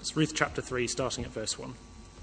It's Ruth chapter 3, starting at verse 1.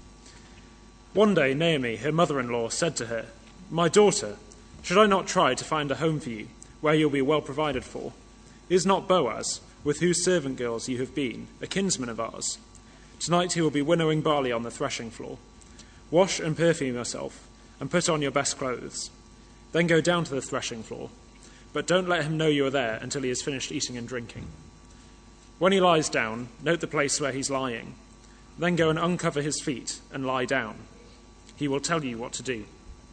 One day Naomi, her mother-in-law, said to her, "My daughter, should I not try to find a home for you, where you'll be well provided for? Is not Boaz, with whose servant girls you have been, a kinsman of ours? Tonight he will be winnowing barley on the threshing floor. Wash and perfume yourself, and put on your best clothes. Then go down to the threshing floor, but don't let him know you are there until he has finished eating and drinking. When he lies down, note the place where he's lying. Then go and uncover his feet and lie down. He will tell you what to do."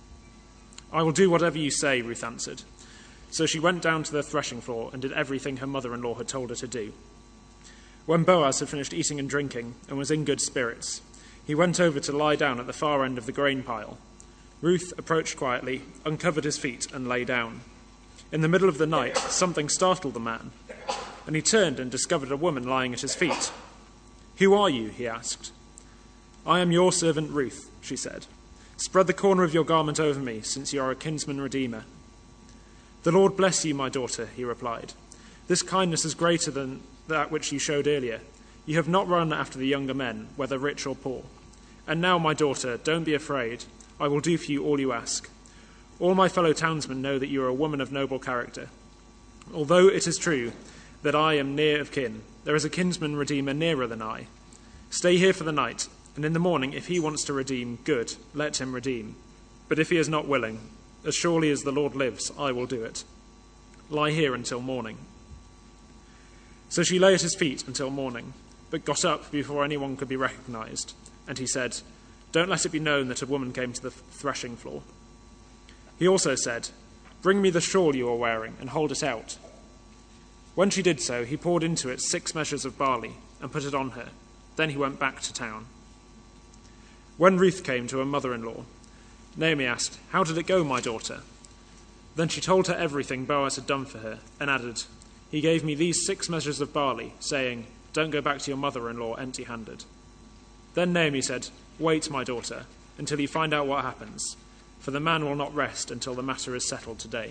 "I will do whatever you say," Ruth answered. So she went down to the threshing floor and did everything her mother-in-law had told her to do. When Boaz had finished eating and drinking and was in good spirits, he went over to lie down at the far end of the grain pile. Ruth approached quietly, uncovered his feet, and lay down. In the middle of the night, something startled the man, and he turned and discovered a woman lying at his feet. "Who are you?" he asked. "I am your servant Ruth," she said. "Spread the corner of your garment over me, since you are a kinsman redeemer." "The Lord bless you, my daughter," he replied. "This kindness is greater than that which you showed earlier. You have not run after the younger men, whether rich or poor. And now, my daughter, don't be afraid. I will do for you all you ask. All my fellow townsmen know that you are a woman of noble character. Although it is true that I am near of kin, there is a kinsman redeemer nearer than I. Stay here for the night, and in the morning, if he wants to redeem, good, let him redeem. But if he is not willing, as surely as the Lord lives, I will do it. Lie here until morning." So she lay at his feet until morning, but got up before anyone could be recognized. And he said, "Don't let it be known that a woman came to the threshing floor." He also said, "Bring me the shawl you are wearing and hold it out." When she did so, he poured into it 6 measures of barley and put it on her. Then he went back to town. When Ruth came to her mother-in-law, Naomi asked, "How did it go, my daughter?" Then she told her everything Boaz had done for her and added, "He gave me these 6 measures of barley, saying, 'Don't go back to your mother-in-law empty-handed.'" Then Naomi said, "Wait, my daughter, until you find out what happens, for the man will not rest until the matter is settled today."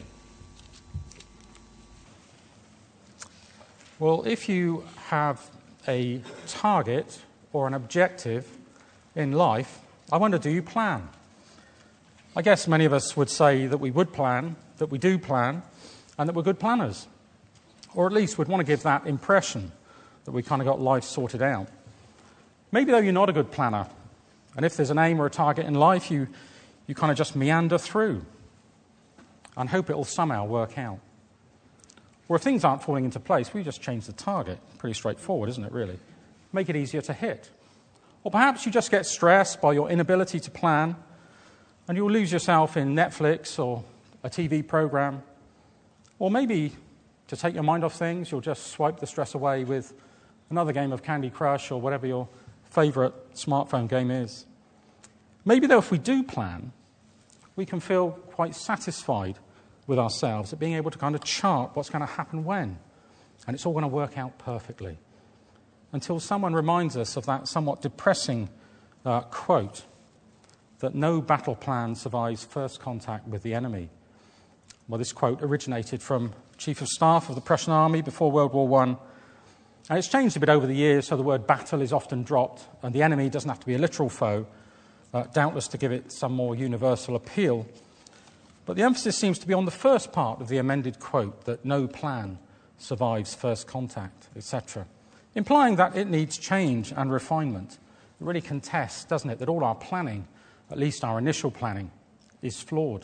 Well, if you have a target or an objective in life, I wonder, do you plan? I guess many of us would say that we would plan, that we do plan, and that we're good planners. Or at least would want to give that impression that we kind of got life sorted out. Maybe, though, you're not a good planner. And if there's an aim or a target in life, you kind of just meander through and hope it'll somehow work out. Or if things aren't falling into place, we just change the target. Pretty straightforward, isn't it, really? Make it easier to hit. Or perhaps you just get stressed by your inability to plan, and you'll lose yourself in Netflix or a TV program. Or maybe, to take your mind off things, you'll just swipe the stress away with another game of Candy Crush or whatever your favourite smartphone game is. Maybe, though, if we do plan, we can feel quite satisfied with ourselves at being able to kind of chart what's going to happen when. And it's all going to work out perfectly. Until someone reminds us of that somewhat depressing quote that no battle plan survives first contact with the enemy. Well, this quote originated from Chief of Staff of the Prussian Army before World War I. And it's changed a bit over the years, so the word battle is often dropped, and the enemy doesn't have to be a literal foe, doubtless to give it some more universal appeal. But the emphasis seems to be on the first part of the amended quote, that no plan survives first contact, etc., implying that it needs change and refinement. It really contests, doesn't it, that all our planning, at least our initial planning, is flawed.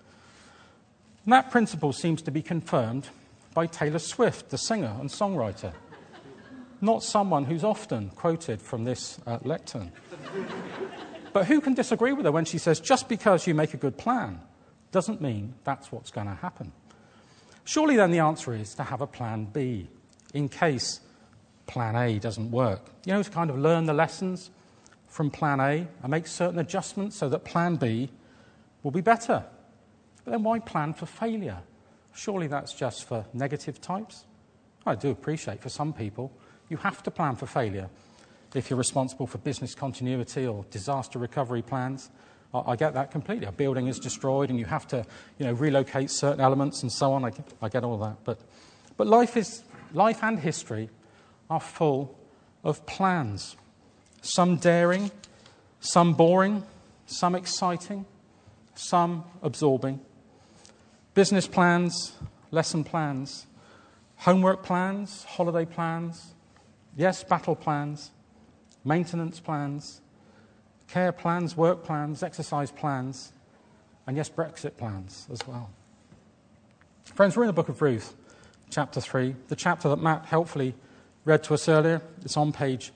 And that principle seems to be confirmed by Taylor Swift, the singer and songwriter, not someone who's often quoted from this lectern. But who can disagree with her when she says, just because you make a good plan doesn't mean that's what's going to happen? Surely then the answer is to have a plan B, in case plan A doesn't work. To kind of learn the lessons from plan A and make certain adjustments so that plan B will be better. But then why plan for failure? Surely that's just for negative types. I do appreciate for some people you have to plan for failure if you're responsible for business continuity or disaster recovery plans. I get that completely. A building is destroyed and you have to, relocate certain elements and so on. I get all that. But life and history are full of plans. some daring, some boring, some exciting, some absorbing. Business plans, lesson plans, homework plans, holiday plans, yes, battle plans, maintenance plans, care plans, work plans, exercise plans, and yes, Brexit plans as well. Friends, we're in the book of Ruth, chapter 3, the chapter that Matt helpfully read to us earlier. It's on page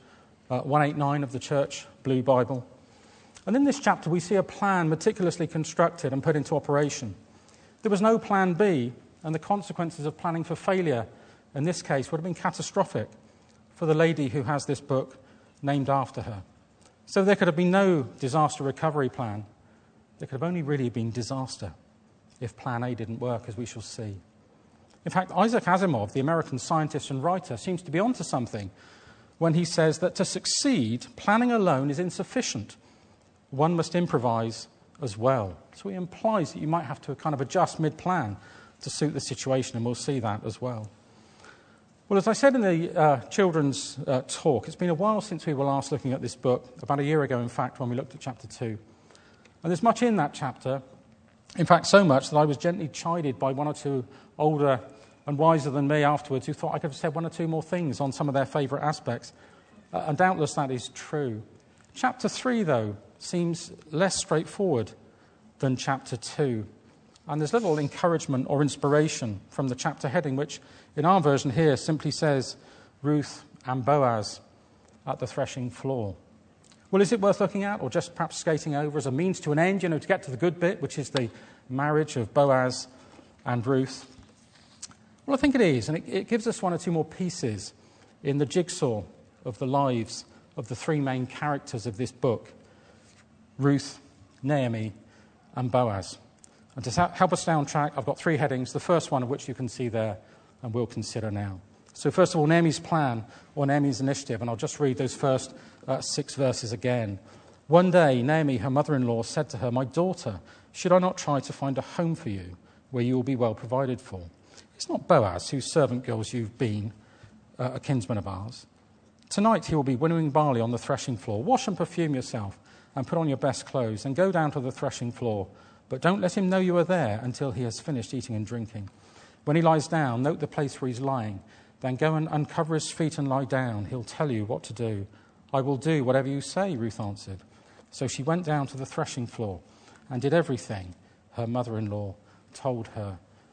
189 of the Church Blue Bible. And in this chapter, we see a plan meticulously constructed and put into operation. There was no plan B, and the consequences of planning for failure in this case would have been catastrophic for the lady who has this book named after her. So there could have been no disaster recovery plan. There could have only really been disaster if plan A didn't work, as we shall see. In fact, Isaac Asimov, the American scientist and writer, seems to be onto something when he says that to succeed, planning alone is insufficient. One must improvise as well. So he implies that you might have to kind of adjust mid-plan to suit the situation, and we'll see that as well. Well, as I said in the children's talk, it's been a while since we were last looking at this book, about a year ago, in fact, when we looked at chapter 2. And there's much in that chapter, in fact, so much that I was gently chided by one or two older and wiser than me afterwards who thought I could have said one or two more things on some of their favourite aspects. And doubtless that is true. Chapter 3, though, seems less straightforward than chapter 2. And there's little encouragement or inspiration from the chapter heading, which in our version here simply says, Ruth and Boaz at the threshing floor. Well, is it worth looking at, or just perhaps skating over as a means to an end, to get to the good bit, which is the marriage of Boaz and Ruth? Well, I think it is, and it gives us one or two more pieces in the jigsaw of the lives of the three main characters of this book, Ruth, Naomi, and Boaz. And to help us stay on track, I've got three headings, the first one of which you can see there and we'll consider now. So first of all, Naomi's plan, or Naomi's initiative, and I'll just read those first 6 verses again. One day, Naomi, her mother-in-law, said to her, "My daughter, should I not try to find a home for you where you will be well provided for? It's not Boaz, whose servant girls you've been, a kinsman of ours. Tonight he will be winnowing barley on the threshing floor. Wash and perfume yourself and put on your best clothes and go down to the threshing floor. But don't let him know you are there until he has finished eating and drinking. When he lies down, note the place where he's lying. Then go and uncover his feet and lie down. He'll tell you what to do." "I will do whatever you say," Ruth answered. So she went down to the threshing floor and did everything her mother-in-law told her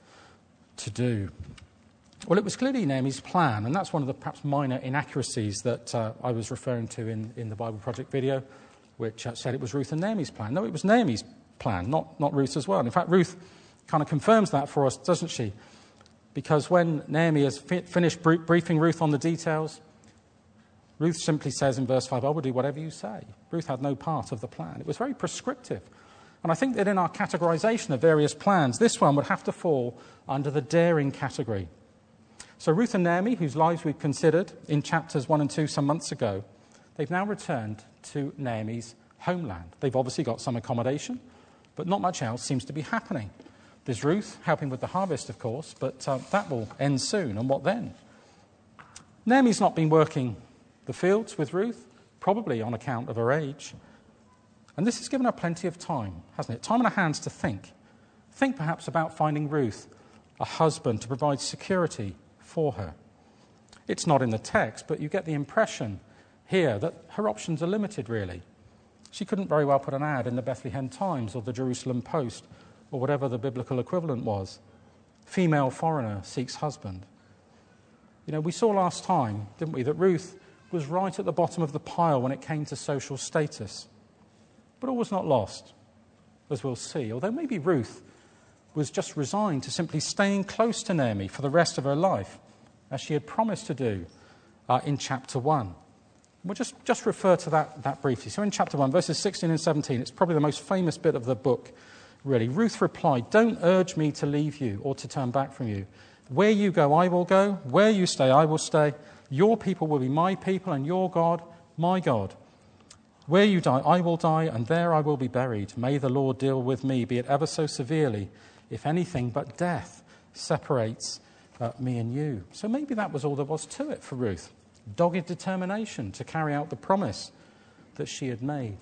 to do. Well, it was clearly Naomi's plan, and that's one of the perhaps minor inaccuracies that I was referring to in the Bible Project video, which said it was Ruth and Naomi's plan. No, it was Naomi's plan, not Ruth's as well. And in fact, Ruth kind of confirms that for us, doesn't she? Because when Naomi has finished briefing Ruth on the details, Ruth simply says in verse 5, "I will do whatever you say." Ruth had no part of the plan. It was very prescriptive. And I think that in our categorization of various plans, this one would have to fall under the daring category. So Ruth and Naomi, whose lives we considered in chapters 1 and 2 some months ago, they've now returned to Naomi's homeland. They've obviously got some accommodation, but not much else seems to be happening. There's Ruth helping with the harvest, of course, but that will end soon. And what then? Naomi's not been working the fields with Ruth, probably on account of her age. And this has given her plenty of time, hasn't it? Time on her hands to think. Think perhaps about finding Ruth a husband to provide security for her. It's not in the text, but you get the impression here that her options are limited, really. She couldn't very well put an ad in the Bethlehem Times or the Jerusalem Post or whatever the biblical equivalent was. Female foreigner seeks husband. We saw last time, didn't we, that Ruth was right at the bottom of the pile when it came to social status. But all was not lost, as we'll see. Although maybe Ruth was just resigned to simply staying close to Naomi for the rest of her life, as she had promised to do in chapter 1. We'll just refer to that briefly. So in chapter 1, verses 16 and 17, it's probably the most famous bit of the book, really. Ruth replied, "Don't urge me to leave you or to turn back from you. Where you go, I will go. Where you stay, I will stay. Your people will be my people, and your God, my God. Where you die, I will die, and there I will be buried. May the Lord deal with me, be it ever so severely, if anything but death separates me and you." So maybe that was all there was to it for Ruth. Dogged determination to carry out the promise that she had made.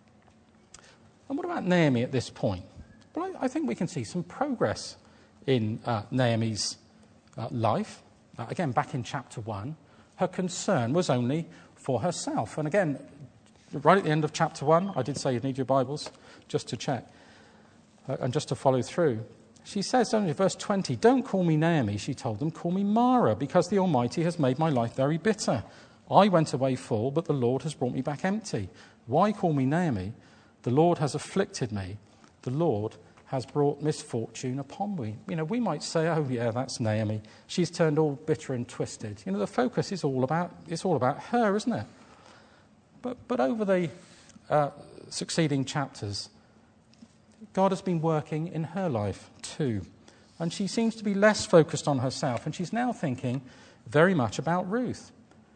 And what about Naomi at this point? Well, I think we can see some progress in Naomi's life. Again, back in chapter 1, her concern was only for herself. And again, right at the end of chapter 1, I did say you'd need your Bibles just to check and just to follow through. She says, only verse 20, "Don't call me Naomi," she told them, "call me Mara, because the Almighty has made my life very bitter. I went away full, but the Lord has brought me back empty. Why call me Naomi? The Lord has afflicted me. The Lord has brought misfortune upon me." You know, we might say, "Oh yeah, that's Naomi. She's turned all bitter and twisted." You know, the focus is all about her, isn't it? But over the succeeding chapters, God has been working in her life too. And she seems to be less focused on herself, and she's now thinking very much about Ruth.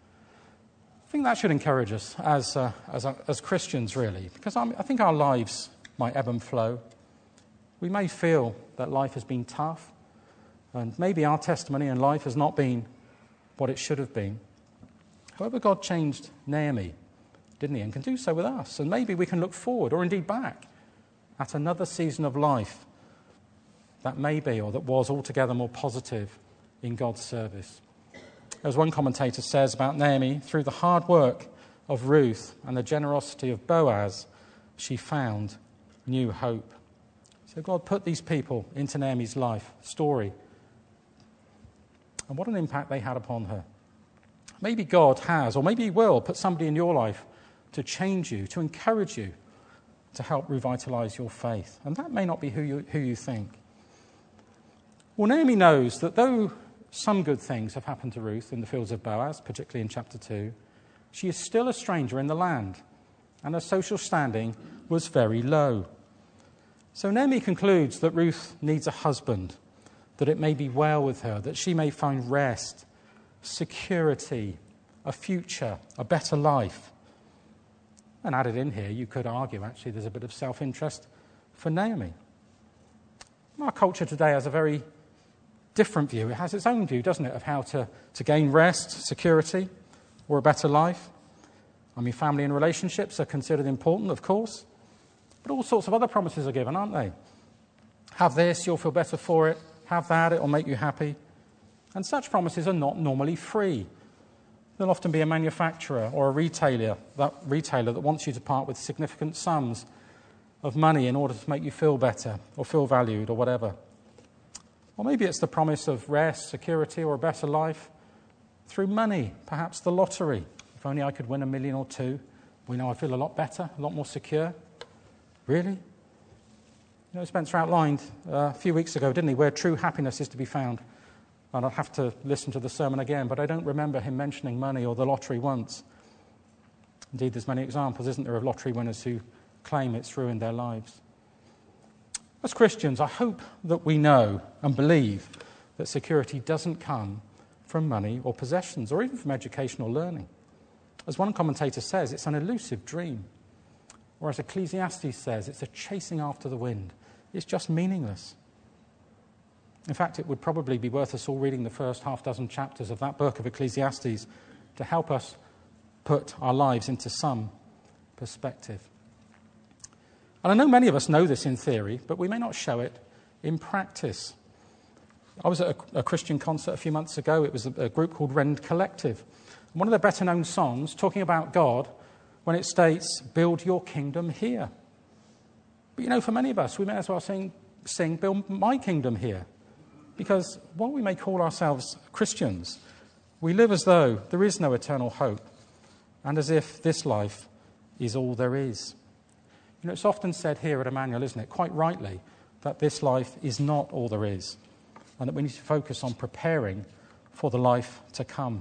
I think that should encourage us as Christians, really, because I think our lives might ebb and flow. We may feel that life has been tough, and maybe our testimony in life has not been what it should have been. However, God changed Naomi, didn't he, and can do so with us. And maybe we can look forward, or indeed back, at another season of life that may be, or that was altogether more positive in God's service. As one commentator says about Naomi, through the hard work of Ruth and the generosity of Boaz, she found new hope. So God put these people into Naomi's life story. And what an impact they had upon her. Maybe God has, or maybe he will, put somebody in your life to change you, to encourage you, to help revitalize your faith. And that may not be who you think. Well, Naomi knows that though some good things have happened to Ruth in the fields of Boaz, particularly in chapter 2, she is still a stranger in the land, and her social standing was very low. So Naomi concludes that Ruth needs a husband, that it may be well with her, that she may find rest, security, a future, a better life. And added in here, you could argue, actually, there's a bit of self-interest for Naomi. Our culture today has a very different view. It has its own view, doesn't it, of how to gain rest, security, or a better life. I mean, family and relationships are considered important, of course, but all sorts of other promises are given, aren't they? Have this, you'll feel better for it. Have that, it'll make you happy. And such promises are not normally free. There'll often be a manufacturer or a retailer that wants you to part with significant sums of money in order to make you feel better or feel valued or whatever. Or maybe it's the promise of rest, security, or a better life through money, perhaps the lottery. If only I could win $1 million or $2 million, we know I'd feel a lot better, a lot more secure. Really? You know, Spencer outlined a few weeks ago, didn't he, where true happiness is to be found. And I'll have to listen to the sermon again, but I don't remember him mentioning money or the lottery once. Indeed, there's many examples, isn't there, of lottery winners who claim it's ruined their lives. As Christians, I hope that we know and believe that security doesn't come from money or possessions, or even from education or learning. As one commentator says, it's an elusive dream. Or as Ecclesiastes says, it's a chasing after the wind. It's just meaningless. In fact, it would probably be worth us all reading the first half dozen chapters of that book of Ecclesiastes to help us put our lives into some perspective. And I know many of us know this in theory, but we may not show it in practice. I was at a Christian concert a few months ago. It was a group called Rend Collective. And one of their better-known songs, talking about God, when it states, "Build your kingdom here." But you know, for many of us, we may as well sing, "Build my kingdom here." Because while we may call ourselves Christians, we live as though there is no eternal hope, and as if this life is all there is. You know, it's often said here at Emmanuel, isn't it, quite rightly, that this life is not all there is, and that we need to focus on preparing for the life to come.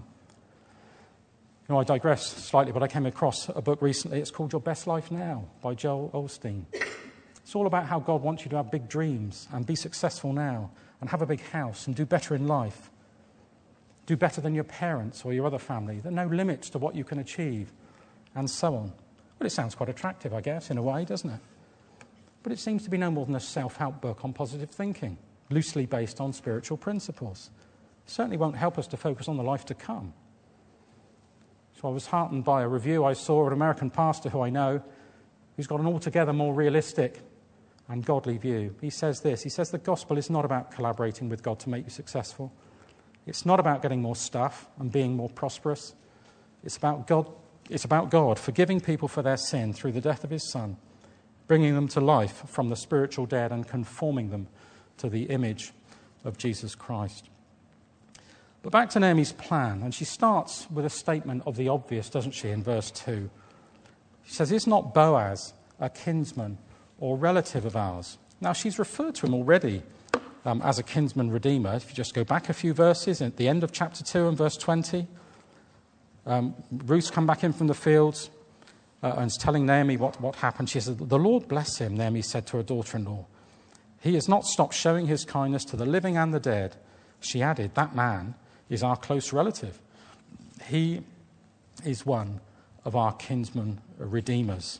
You know, I digress slightly, but I came across a book recently. It's called Your Best Life Now by Joel Osteen. It's all about how God wants you to have big dreams and be successful now and have a big house and do better in life. Do better than your parents or your other family. There are no limits to what you can achieve, and so on. Well, it sounds quite attractive, I guess, in a way, doesn't it? But it seems to be no more than a self-help book on positive thinking, loosely based on spiritual principles. It certainly won't help us to focus on the life to come. So I was heartened by a review I saw of an American pastor who I know, who's got an altogether more realistic and godly view. He says this, he says the gospel is not about collaborating with God to make you successful. It's not about getting more stuff and being more prosperous. It's about God forgiving people for their sin through the death of his Son, bringing them to life from the spiritual dead and conforming them to the image of Jesus Christ. But back to Naomi's plan, and she starts with a statement of the obvious, doesn't she, in verse 2. She says, is not Boaz a kinsman or relative of ours? Now, she's referred to him already as a kinsman redeemer. If you just go back a few verses, at the end of chapter 2 and verse 20, Ruth's come back in from the fields and is telling Naomi what happened. She says, the Lord bless him, Naomi said to her daughter-in-law. He has not stopped showing his kindness to the living and the dead. She added, that man is our close relative. He is one of our kinsman redeemers.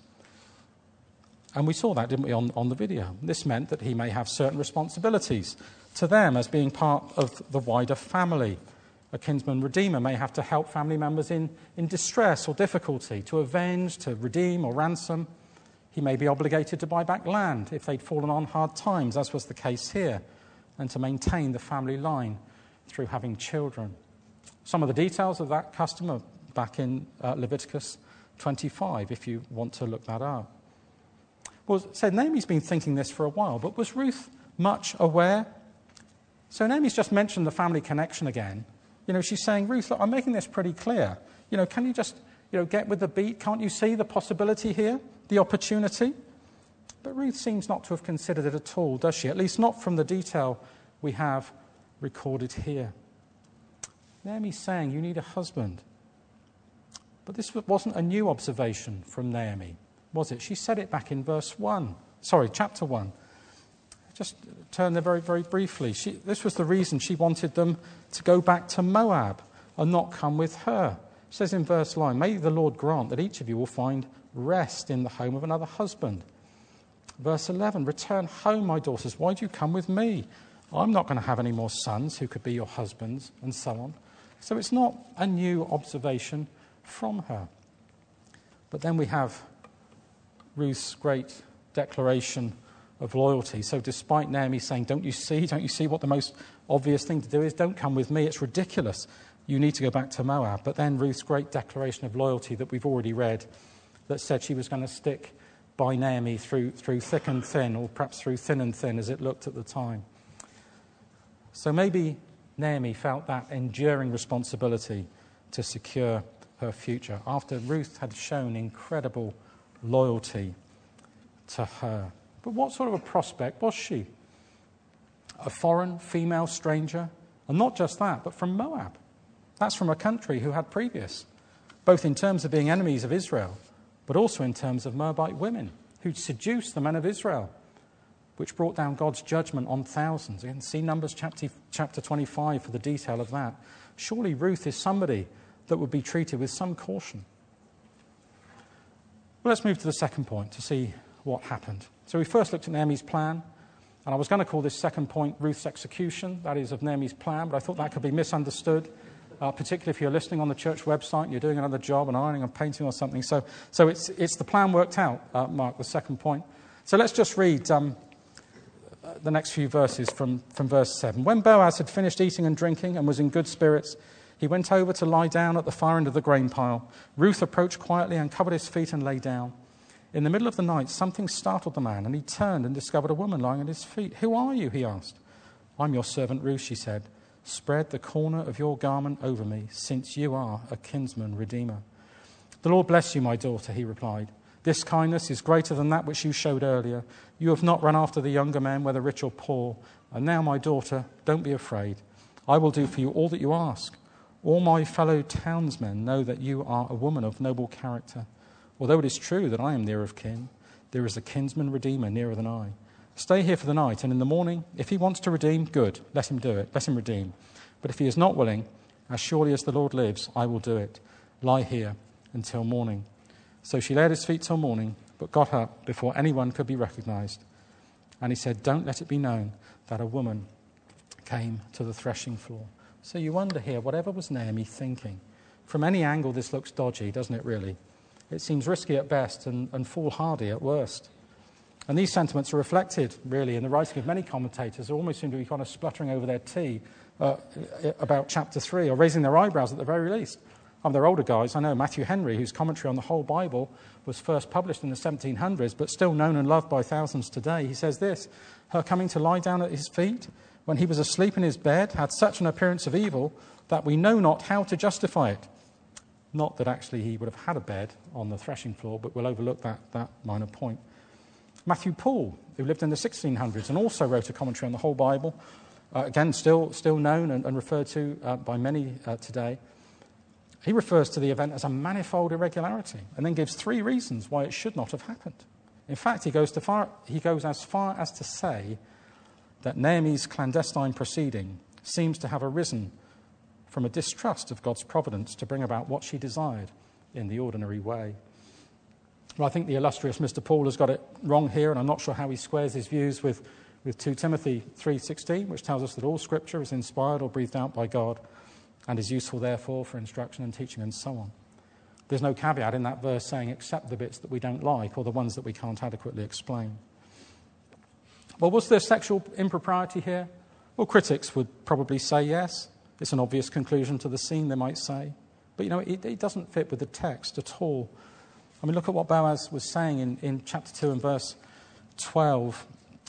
And we saw that, didn't we, on the video? This meant that he may have certain responsibilities to them as being part of the wider family. A kinsman redeemer may have to help family members in distress or difficulty, to avenge, to redeem or ransom. He may be obligated to buy back land if they'd fallen on hard times, as was the case here, and to maintain the family line through having children. Some of the details of that custom are back in Leviticus 25, if you want to look that up. Well, so Naomi's been thinking this for a while, but was Ruth much aware? So Naomi's just mentioned the family connection again. You know, she's saying, Ruth, look, I'm making this pretty clear. You know, can you just, get with the beat? Can't you see the possibility here, the opportunity? But Ruth seems not to have considered it at all, does she? At least not from the detail we have recorded here. Naomi's saying, you need a husband. But this wasn't a new observation from Naomi, was it? She said it back in chapter 1. Just turn there very, very briefly. This was the reason she wanted them to go back to Moab and not come with her. It says in verse 9, may the Lord grant that each of you will find rest in the home of another husband. Verse 11, return home, my daughters. Why do you come with me? I'm not going to have any more sons who could be your husbands, and so on. So it's not a new observation from her. But then we have Ruth's great declaration of loyalty. So despite Naomi saying, don't you see what the most obvious thing to do is? Don't come with me, it's ridiculous. You need to go back to Moab. But then Ruth's great declaration of loyalty that we've already read, that said she was going to stick by Naomi through thick and thin, or perhaps through thin and thin as it looked at the time. So maybe Naomi felt that enduring responsibility to secure her future after Ruth had shown incredible loyalty to her. But what sort of a prospect was she? A foreign female stranger? And not just that, but from Moab. That's from a country who had previous, both in terms of being enemies of Israel, but also in terms of Moabite women who'd seduced the men of Israel, which brought down God's judgment on thousands. You can see Numbers chapter 25 for the detail of that. Surely Ruth is somebody that would be treated with some caution. Well, let's move to the second point to see what happened. So we first looked at Naomi's plan, and I was going to call this second point Ruth's execution, that is, of Naomi's plan, but I thought that could be misunderstood, particularly if you're listening on the church website and you're doing another job and ironing or painting or something. So it's the plan worked out, Mark, the second point. So let's just read the next few verses from verse 7. When Boaz had finished eating and drinking and was in good spirits, he went over to lie down at the far end of the grain pile. Ruth approached quietly and covered his feet and lay down. In the middle of the night, something startled the man, and he turned and discovered a woman lying at his feet. Who are you? He asked. I'm your servant Ruth, she said. Spread the corner of your garment over me, since you are a kinsman redeemer. The Lord bless you, my daughter, he replied. This kindness is greater than that which you showed earlier. You have not run after the younger men, whether rich or poor. And now, my daughter, don't be afraid. I will do for you all that you ask. All my fellow townsmen know that you are a woman of noble character. Although it is true that I am near of kin, there is a kinsman redeemer nearer than I. Stay here for the night, and in the morning, if he wants to redeem, good, let him do it, let him redeem. But if he is not willing, as surely as the Lord lives, I will do it. Lie here until morning. So she lay at his feet till morning, but got up before anyone could be recognized. And he said, don't let it be known that a woman came to the threshing floor. So you wonder here, whatever was Naomi thinking? From any angle, this looks dodgy, doesn't it, really? It seems risky at best and foolhardy at worst. And these sentiments are reflected, really, in the writing of many commentators who almost seem to be kind of spluttering over their tea about chapter 3, or raising their eyebrows at the very least. They're older guys. I know Matthew Henry, whose commentary on the whole Bible was first published in the 1700s, but still known and loved by thousands today. He says this: her coming to lie down at his feet when he was asleep in his bed had such an appearance of evil that we know not how to justify it. Not that actually he would have had a bed on the threshing floor, but we'll overlook that minor point. Matthew Paul, who lived in the 1600s and also wrote a commentary on the whole Bible, again still known and referred to by many today, he refers to the event as a manifold irregularity and then gives 3 reasons why it should not have happened. In fact, he goes as far as to say that Naomi's clandestine proceeding seems to have arisen from a distrust of God's providence to bring about what she desired in the ordinary way. Well, I think the illustrious Mr. Paul has got it wrong here, and I'm not sure how he squares his views with 2 Timothy 3:16, which tells us that all Scripture is inspired or breathed out by God and is useful, therefore, for instruction and teaching and so on. There's no caveat in that verse saying except the bits that we don't like or the ones that we can't adequately explain. Well, was there sexual impropriety here? Well, critics would probably say yes. It's an obvious conclusion to the scene, they might say. But, it doesn't fit with the text at all. I mean, look at what Boaz was saying in chapter 2 and verse 12.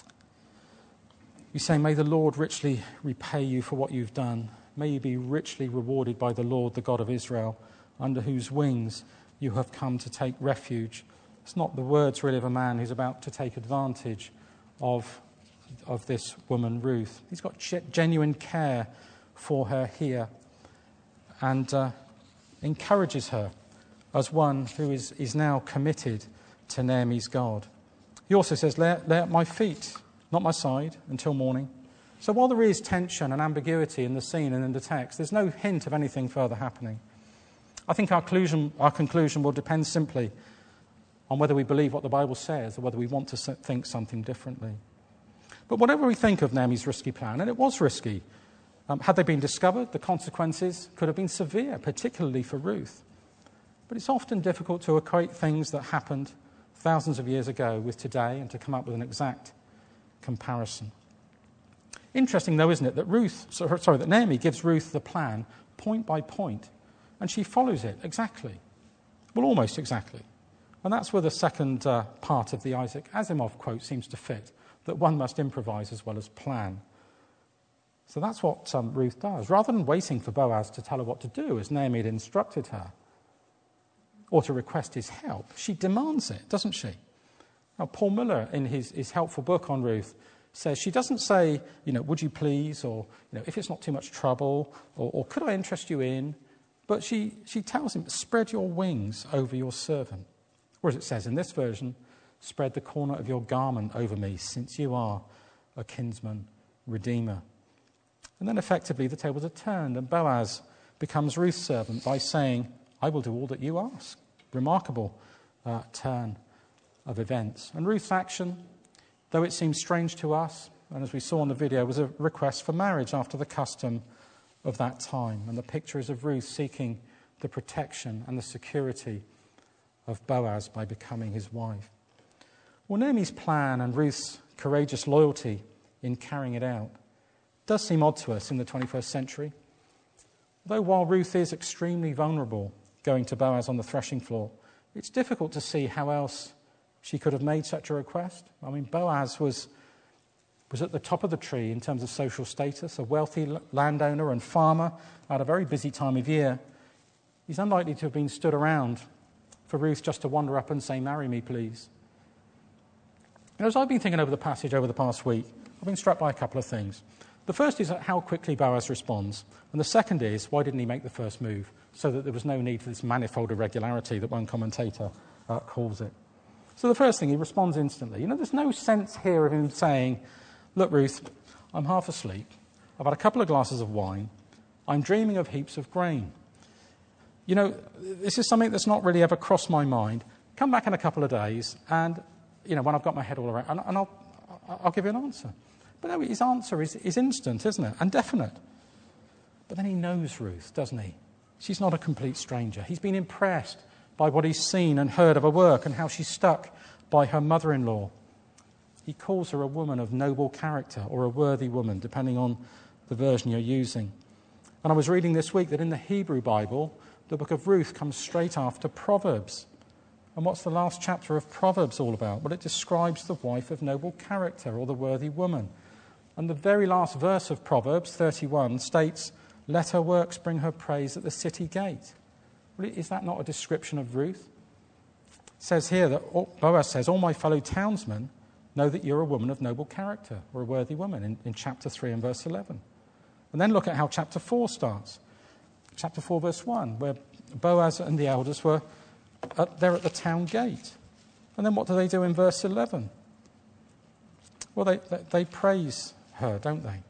You say, may the Lord richly repay you for what you've done. May you be richly rewarded by the Lord, the God of Israel, under whose wings you have come to take refuge. It's not the words really of a man who's about to take advantage of this woman, Ruth. He's got genuine care for her here and encourages her as one who is now committed to Naomi's God. He also says, lay at my feet, not my side, until morning. So while there is tension and ambiguity in the scene and in the text, there's no hint of anything further happening. I think our conclusion will depend simply on whether we believe what the Bible says or whether we want to think something differently. But whatever we think of Naomi's risky plan, and it was risky, had they been discovered, the consequences could have been severe, particularly for Ruth. But it's often difficult to equate things that happened thousands of years ago with today and to come up with an exact comparison. Interesting, though, isn't it, that Naomi gives Ruth the plan point by point, and she follows it exactly. Well, almost exactly. And that's where the second part of the Isaac Asimov quote seems to fit, that one must improvise as well as plan. So that's what Ruth does. Rather than waiting for Boaz to tell her what to do, as Naomi had instructed her, or to request his help, she demands it, doesn't she? Now, Paul Miller, in his helpful book on Ruth, says she doesn't say, would you please, or, if it's not too much trouble, or could I interest you in? But she tells him, spread your wings over your servant. Or as it says in this version, spread the corner of your garment over me, since you are a kinsman redeemer. And then effectively the tables are turned, and Boaz becomes Ruth's servant by saying, I will do all that you ask. Remarkable turn of events. And Ruth's action, though it seems strange to us, and as we saw in the video, was a request for marriage after the custom of that time. And the picture is of Ruth seeking the protection and the security of Boaz by becoming his wife. Well, Naomi's plan and Ruth's courageous loyalty in carrying it out does seem odd to us in the 21st century. Though while Ruth is extremely vulnerable going to Boaz on the threshing floor, it's difficult to see how else she could have made such a request. I mean, Boaz was at the top of the tree in terms of social status, a wealthy landowner and farmer at a very busy time of year. He's unlikely to have been stood around for Ruth just to wander up and say, marry me, please. And as I've been thinking over the passage over the past week, I've been struck by a couple of things. The first is how quickly Boaz responds, and the second is, why didn't he make the first move, so that there was no need for this manifold irregularity that one commentator calls it. So the first thing, he responds instantly. There's no sense here of him saying, look, Ruth, I'm half asleep, I've had a couple of glasses of wine, I'm dreaming of heaps of grain. This is something that's not really ever crossed my mind. Come back in a couple of days, and, when I've got my head all around, and I'll give you an answer. But no, his answer is instant, isn't it? And definite. But then he knows Ruth, doesn't he? She's not a complete stranger. He's been impressed by what he's seen and heard of her work and how she's stuck by her mother-in-law. He calls her a woman of noble character, or a worthy woman, depending on the version you're using. And I was reading this week that in the Hebrew Bible, the book of Ruth comes straight after Proverbs. And what's the last chapter of Proverbs all about? Well, it describes the wife of noble character, or the worthy woman. And the very last verse of Proverbs 31 states, "Let her works bring her praise at the city gate." Well, is that not a description of Ruth? It says here that Boaz says, "All my fellow townsmen know that you're a woman of noble character," or a worthy woman, in chapter 3 and verse 11. And then look at how chapter 4 starts. Chapter 4, verse 1, where Boaz and the elders were there at the town gate. And then what do in verse 11? Well, they praise her, don't they?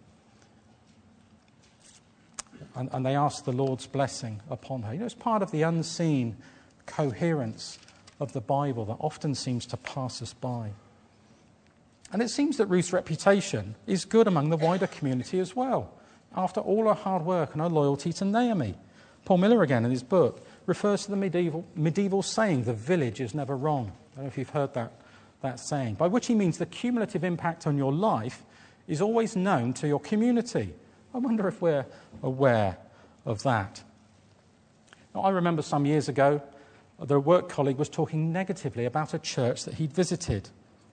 And they ask the Lord's blessing upon her. You know, it's part of the unseen coherence of the Bible that often seems to pass us by. And it seems that Ruth's reputation is good among the wider community as well, after all her hard work and her loyalty to Naomi. Paul Miller, again, in his book, refers to the medieval saying, "The village is never wrong." I don't know if you've heard that saying, by which he means the cumulative impact on your life is always known to your community. I wonder if we're aware of that. Now, I remember some years ago, a work colleague was talking negatively about a church that he'd visited.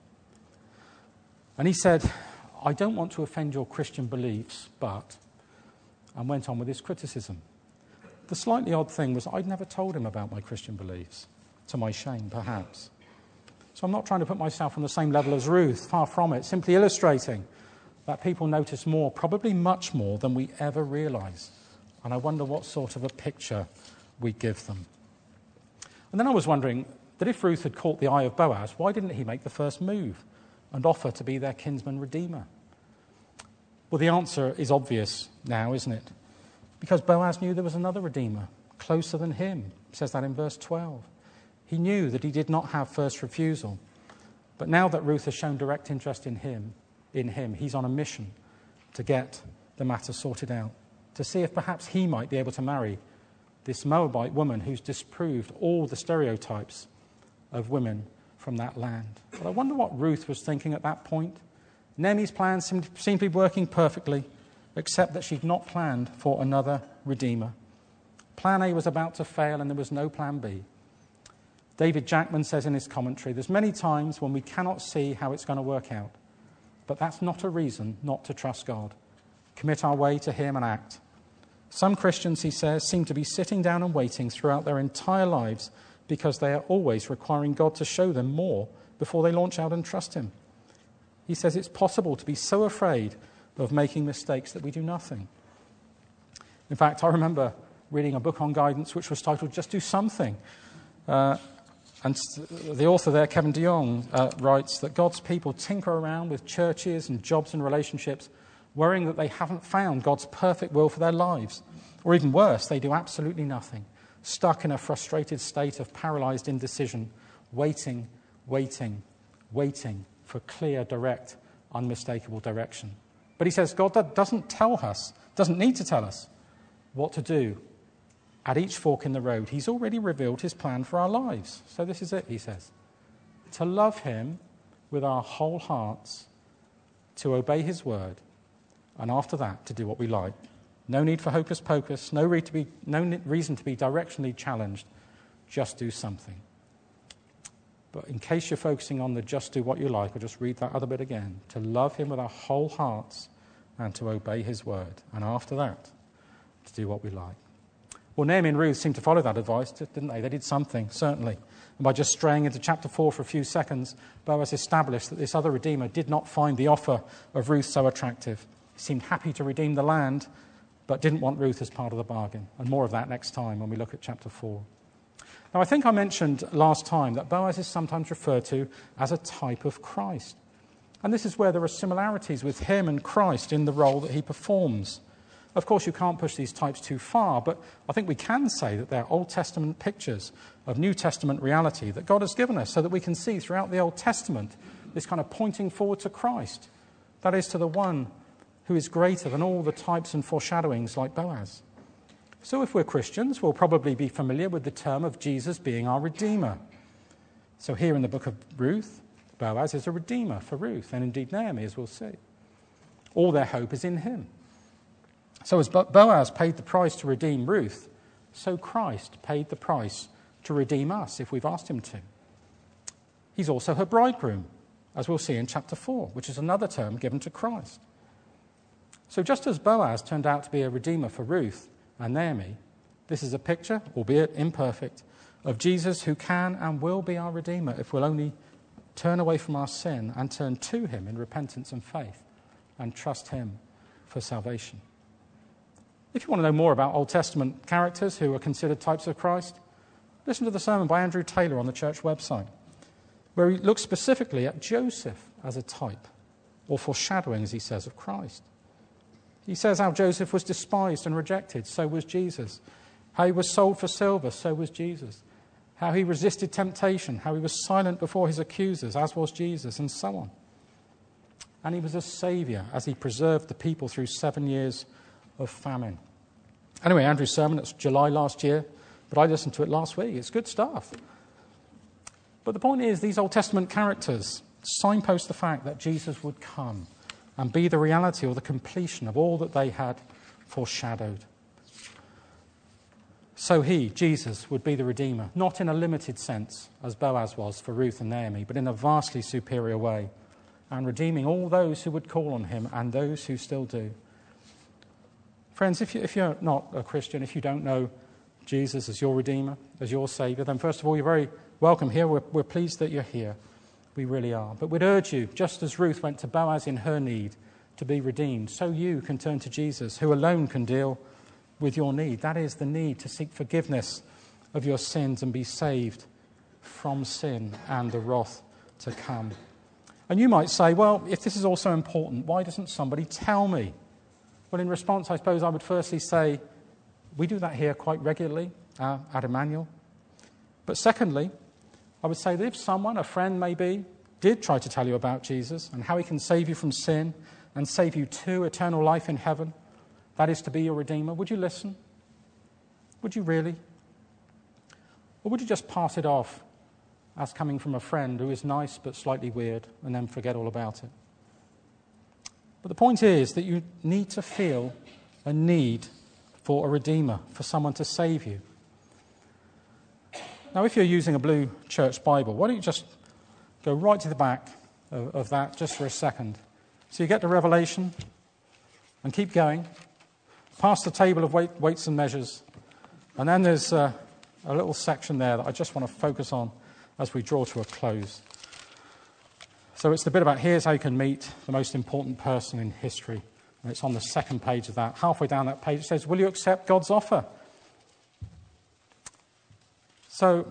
And he said, "I don't want to offend your Christian beliefs, but," and went on with his criticism. The slightly odd thing was I'd never told him about my Christian beliefs, to my shame, perhaps. So I'm not trying to put myself on the same level as Ruth, far from it, simply illustrating that people notice more, probably much more than we ever realise. And I wonder what sort of a picture we give them. And then I was wondering that if Ruth had caught the eye of Boaz, why didn't he make the first move and offer to be their kinsman redeemer? Well, the answer is obvious now, isn't it? Because Boaz knew there was another redeemer, closer than him. It says that in verse 12. He knew that he did not have first refusal. But now that Ruth has shown direct interest in him, he's on a mission to get the matter sorted out, to see if perhaps he might be able to marry this Moabite woman who's disproved all the stereotypes of women from that land. But I wonder what Ruth was thinking at that point. Naomi's plans seemed to be working perfectly, except that she'd not planned for another redeemer. Plan A was about to fail and there was no plan B. David Jackman says in his commentary, "There's many times when we cannot see how it's going to work out, but that's not a reason not to trust God. Commit our way to him and act." Some Christians, he says, seem to be sitting down and waiting throughout their entire lives because they are always requiring God to show them more before they launch out and trust him. He says it's possible to be so afraid of making mistakes that we do nothing. In fact, I remember reading a book on guidance which was titled "Just Do Something." And the author there, Kevin DeYoung, writes that God's people tinker around with churches and jobs and relationships, worrying that they haven't found God's perfect will for their lives. Or even worse, they do absolutely nothing, stuck in a frustrated state of paralyzed indecision, waiting for clear, direct, unmistakable direction. But he says God doesn't need to tell us what to do at each fork in the road. He's already revealed his plan for our lives. So this is it, he says. To love him with our whole hearts, to obey his word, and after that, to do what we like. No need for hocus pocus, no reason to be directionally challenged. Just do something. But in case you're focusing on the just do what you like, I'll just read that other bit again. To love him with our whole hearts and to obey his word. And after that, to do what we like. Well, Naomi and Ruth seemed to follow that advice, didn't they? They did something, certainly. And by just straying into chapter 4 for a few seconds, Boaz established that this other redeemer did not find the offer of Ruth so attractive. He seemed happy to redeem the land, but didn't want Ruth as part of the bargain. And more of that next time when we look at chapter 4. Now, I think I mentioned last time that Boaz is sometimes referred to as a type of Christ. And this is where there are similarities with him and Christ in the role that he performs. Of course, you can't push these types too far, but I think we can say that they're Old Testament pictures of New Testament reality that God has given us so that we can see throughout the Old Testament this kind of pointing forward to Christ. That is, to the one who is greater than all the types and foreshadowings like Boaz. So if we're Christians, we'll probably be familiar with the term of Jesus being our Redeemer. So here in the book of Ruth, Boaz is a redeemer for Ruth, and indeed Naomi, as we'll see. All their hope is in him. So as Boaz paid the price to redeem Ruth, so Christ paid the price to redeem us if we've asked him to. He's also her bridegroom, as we'll see in chapter 4, which is another term given to Christ. So just as Boaz turned out to be a redeemer for Ruth and Naomi, this is a picture, albeit imperfect, of Jesus who can and will be our redeemer if we'll only turn away from our sin and turn to him in repentance and faith and trust him for salvation. If you want to know more about Old Testament characters who are considered types of Christ, listen to the sermon by Andrew Taylor on the church website, where he looks specifically at Joseph as a type, or foreshadowing, as he says, of Christ. He says how Joseph was despised and rejected, so was Jesus. How he was sold for silver, so was Jesus. How he resisted temptation, how he was silent before his accusers, as was Jesus, and so on. And he was a saviour as he preserved the people through 7 years of famine. Anyway, Andrew's sermon, it's July last year, but I listened to it last week. It's good stuff. But the point is, these Old Testament characters signpost the fact that Jesus would come and be the reality or the completion of all that they had foreshadowed. So he, Jesus, would be the Redeemer, not in a limited sense, as Boaz was for Ruth and Naomi, but in a vastly superior way, and redeeming all those who would call on him and those who still do. Friends, if you're not a Christian, if you don't know Jesus as your Redeemer, as your Saviour, then first of all, you're very welcome here. We're pleased that you're here. We really are. But we'd urge you, just as Ruth went to Boaz in her need to be redeemed, so you can turn to Jesus, who alone can deal with your need. That is the need to seek forgiveness of your sins and be saved from sin and the wrath to come. And you might say, well, if this is all so important, why doesn't somebody tell me? Well, in response, I suppose I would firstly say, we do that here quite regularly at Emmanuel. But secondly, I would say that if someone, a friend maybe, did try to tell you about Jesus and how he can save you from sin and save you to eternal life in heaven, that is to be your Redeemer, would you listen? Would you really? Or would you just pass it off as coming from a friend who is nice but slightly weird and then forget all about it? But the point is that you need to feel a need for a Redeemer, for someone to save you. Now, if you're using a Blue Church Bible, why don't you just go right to the back of that just for a second. So you get to Revelation and keep going, past the table of weights and measures, and then there's a little section there that I just want to focus on as we draw to a close. So it's the bit about here's how you can meet the most important person in history. And it's on the second page of that. Halfway down that page it says, will you accept God's offer? So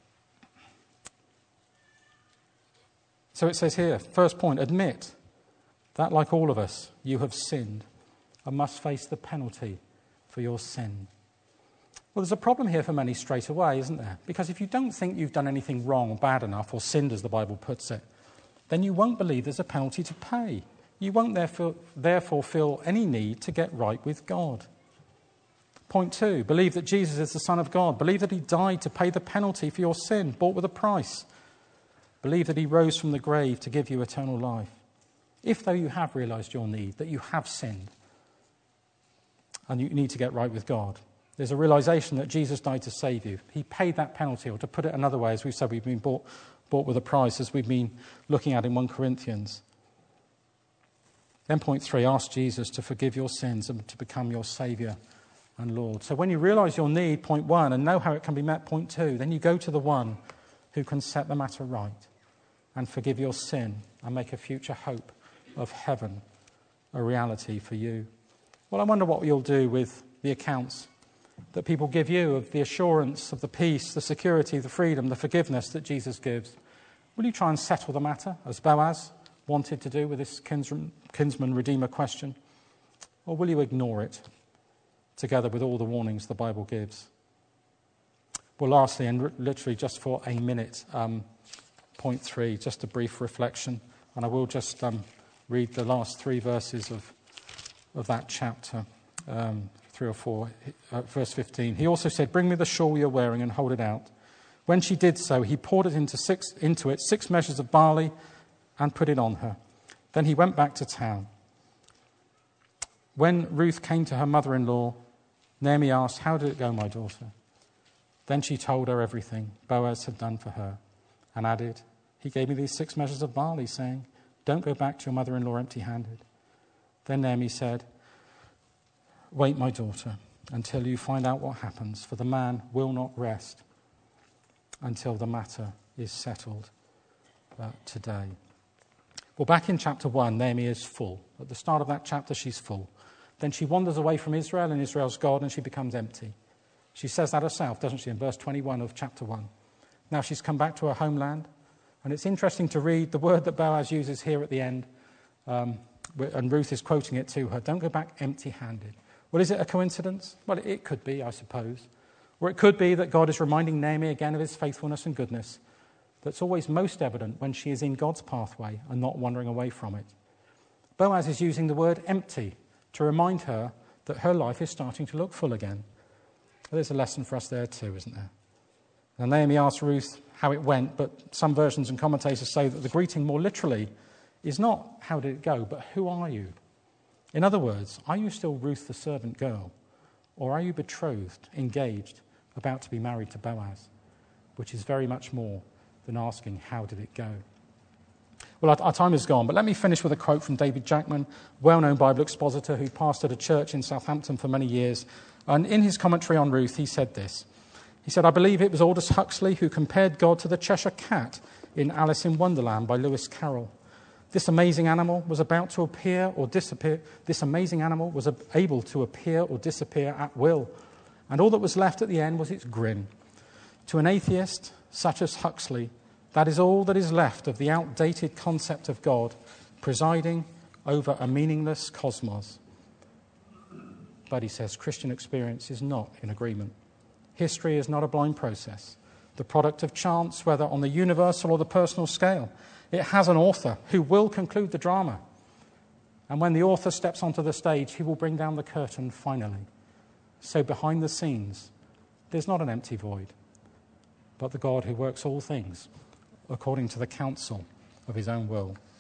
it says here, first point, admit that like all of us, you have sinned and must face the penalty for your sin. Well, there's a problem here for many straight away, isn't there? Because if you don't think you've done anything wrong or bad enough or sinned, as the Bible puts it, then you won't believe there's a penalty to pay. You won't therefore feel any need to get right with God. Point 2, believe that Jesus is the Son of God. Believe that he died to pay the penalty for your sin, bought with a price. Believe that he rose from the grave to give you eternal life. If, though, you have realised your need, that you have sinned, and you need to get right with God, there's a realisation that Jesus died to save you. He paid that penalty, or to put it another way, as we've said, we've been bought with a price, as we've been looking at in 1 Corinthians. Then point 3, ask Jesus to forgive your sins and to become your Saviour and Lord. So when you realise your need, point 1, and know how it can be met, point 2, then you go to the one who can set the matter right and forgive your sin and make a future hope of heaven a reality for you. Well, I wonder what you'll do with the accounts that people give you of the assurance of the peace, the security, the freedom, the forgiveness that Jesus gives. Will you try and settle the matter, as Boaz wanted to do with this kinsman-redeemer question? Or will you ignore it, together with all the warnings the Bible gives? Well, lastly, and literally just for a minute, point 3, just a brief reflection. And I will just read the last 3 verses of that chapter, 3 or 4, verse 15. He also said, "Bring me the shawl you're wearing and hold it out." When she did so, he poured it into it 6 measures of barley and put it on her. Then he went back to town. When Ruth came to her mother-in-law, Naomi asked, "How did it go, my daughter?" Then she told her everything Boaz had done for her and added, "He gave me these 6 measures of barley, saying, 'Don't go back to your mother-in-law empty-handed.'" Then Naomi said, "Wait, my daughter, until you find out what happens, for the man will not rest until the matter is settled today." Well, back in chapter 1, Naomi is full. At the start of that chapter, she's full. Then she wanders away from Israel and Israel's God, and she becomes empty. She says that herself, doesn't she, in verse 21 of chapter 1. Now she's come back to her homeland, and it's interesting to read the word that Boaz uses here at the end, and Ruth is quoting it to her. Don't go back empty-handed. Well, is it a coincidence? Well, it could be, I suppose. Or it could be that God is reminding Naomi again of his faithfulness and goodness that's always most evident when she is in God's pathway and not wandering away from it. Boaz is using the word empty to remind her that her life is starting to look full again. Well, there's a lesson for us there too, isn't there? Now, Naomi asks Ruth how it went, but some versions and commentators say that the greeting more literally is not "how did it go," but "who are you?" In other words, are you still Ruth the servant girl, or are you betrothed, engaged, about to be married to Boaz? Which is very much more than asking, how did it go? Well, our time is gone, but let me finish with a quote from David Jackman, well-known Bible expositor who pastored a church in Southampton for many years. And in his commentary on Ruth, he said this. He said, "I believe it was Aldous Huxley who compared God to the Cheshire Cat in Alice in Wonderland by Lewis Carroll. This amazing animal was about to appear or disappear. This amazing animal was able to appear or disappear at will. And all that was left at the end was its grin. To an atheist such as Huxley, that is all that is left of the outdated concept of God presiding over a meaningless cosmos." But he says Christian experience is not in agreement. History is not a blind process, the product of chance, whether on the universal or the personal scale. It has an author who will conclude the drama. And when the author steps onto the stage, he will bring down the curtain finally. So behind the scenes, there's not an empty void, but the God who works all things according to the counsel of his own will.